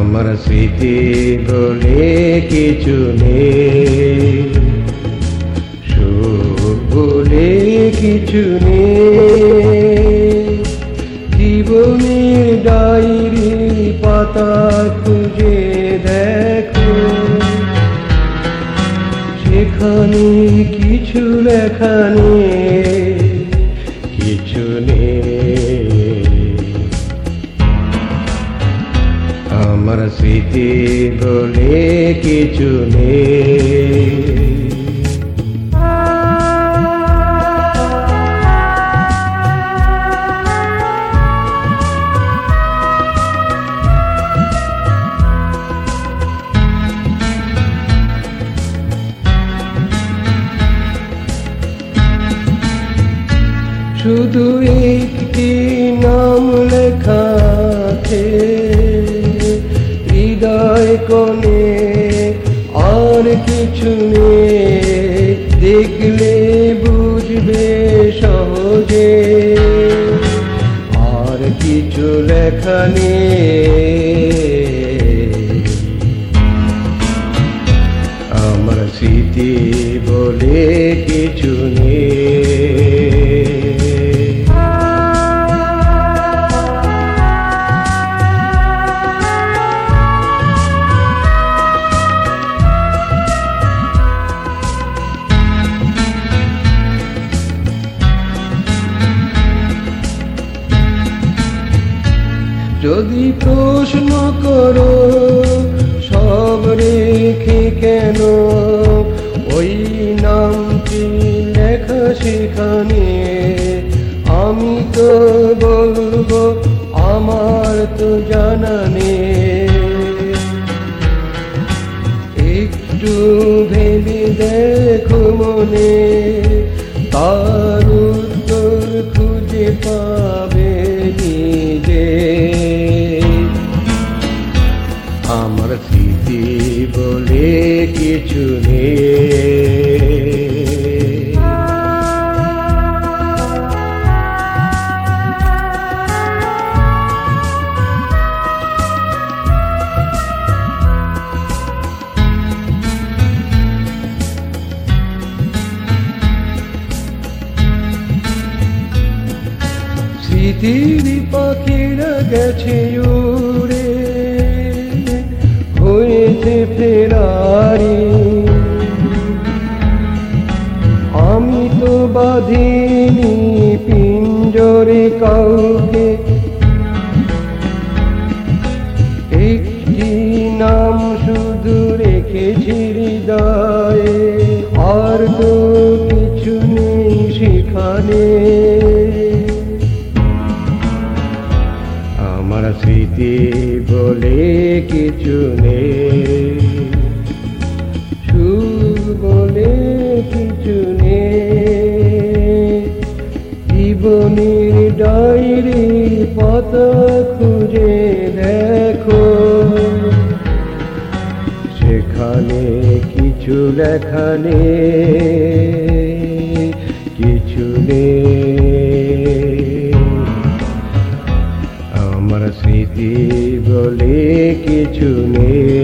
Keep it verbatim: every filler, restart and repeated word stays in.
আমার স্মৃতি বলে কিছু নেই, সুখ বলে কিছু নেই। জীবনের ডায়েরি পাতা খুঁজে দেখো, সেখানে কিছু লেখা নেই, কিছু নেই। আমার স্মৃতি বলে কিছু নেই। শুধু একটি নাম লেখা আছে হৃদয় কোণে, আর কিছু নেই। দেখলে বুঝবে সহজে, আর কিছু লেখা নেই। আমার স্মৃতি বলে কিছু নেই। যদি প্রশ্ন করো সব রেখে কেন ওই নামটি লেখা সেখানে, আমি তো বলবো আমার তো জানা নেই। একটু ভেবে দেখো মনে, তার উত্তর খুঁজে পাবে নিজে। আমার স্মৃতি বলে কিছু নেই। স্মৃতির পাখিরা গেছে উড়ে, হয়েছে ফেরারি। আমি তো বাঁধিনি পিঞ্জরে কাউকে, একটি নাম শুধু রেখেছি হৃদয়ে, আর তো কিছু নেই সেখানে। আমার স্মৃতি বলে কিছু নেই, সুখ বলে কিছু নেই। জীবনের ডায়েরি পাতা খুঁজে দেখো, সেখানে কিছু লেখা নেই, কিছু নেই। আমার স্মৃতি বলে কিছু নেই।